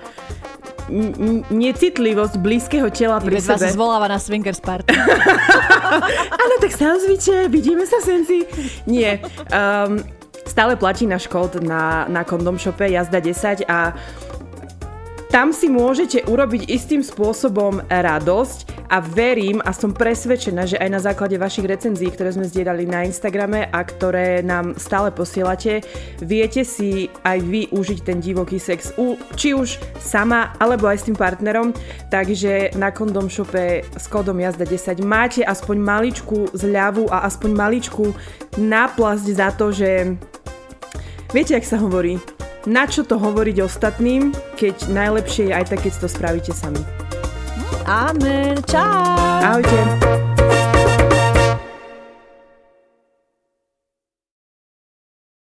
A: necitlivosť blízkeho tela pri sebe.
B: Vás zvoláva na swingers party.
A: Áno, tak sa ozvite, vidíme sa v Senci. Nie, stále platí náš kód na Kondom Shope Jazda 10 a tam si môžete urobiť istým spôsobom radosť a verím a som presvedčená, že aj na základe vašich recenzií, ktoré sme zdieľali na Instagrame a ktoré nám stále posielate, viete si aj vy užiť ten divoký sex, či už sama, alebo aj s tým partnerom. Takže na Kondom Shope s kódom Jazda 10 máte aspoň maličku zľavu a aspoň maličku náplasť za to, že viete, jak sa hovorí, na čo to hovoriť ostatným, keď najlepšie je aj tak, keď to spravíte sami.
B: Amen. Čau.
A: Ahojte.